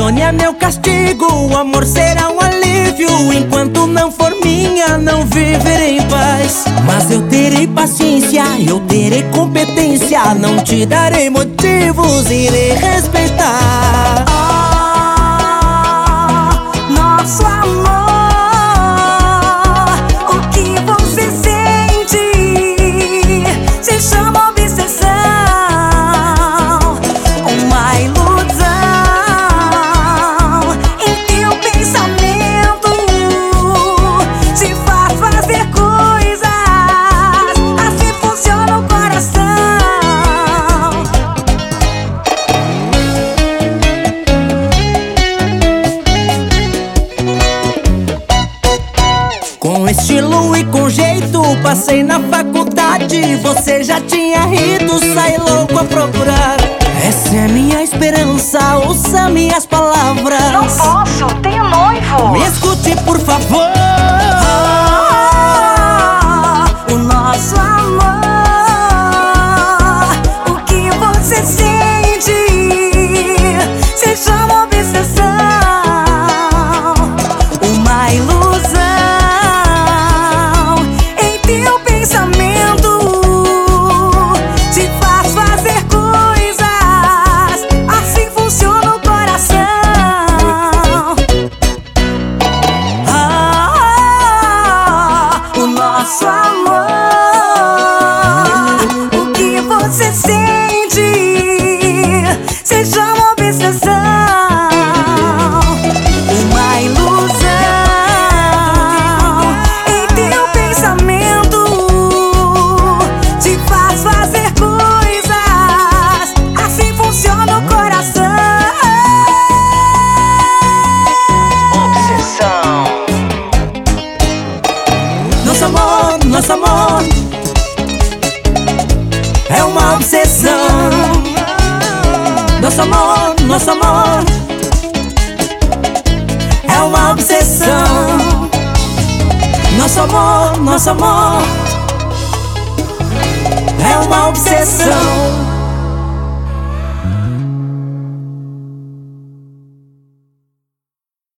insônia é meu castigo, o amor será um alívio. Enquanto não for minha, não viverei em paz. Mas eu terei paciência, eu terei competência. Não te darei motivos, irei respeitar. Nosso amor, o que você sente se chama obsessão. Uma ilusão em teu pensamento te faz fazer coisas. Assim funciona o coração. Com estilo e com jeito, passei na faculdade. Você já tinha rido, sai louco a procurar. Essa é minha esperança, ouça minhas palavras. Não posso, tenho noivo. Me escute, por favor. O nosso amor, o que você sente se chama obsessão. Uma ilusão em teu pensamento te faz fazer coisas. Assim funciona o coração. O nosso amor, o que você sente se chama obsessão. Uma ilusão em teu pensamento te faz fazer coisas. Assim funciona o coração. Obsessão. Nosso amor é uma obsessão. Nosso amor é uma obsessão. Nosso amor é uma obsessão.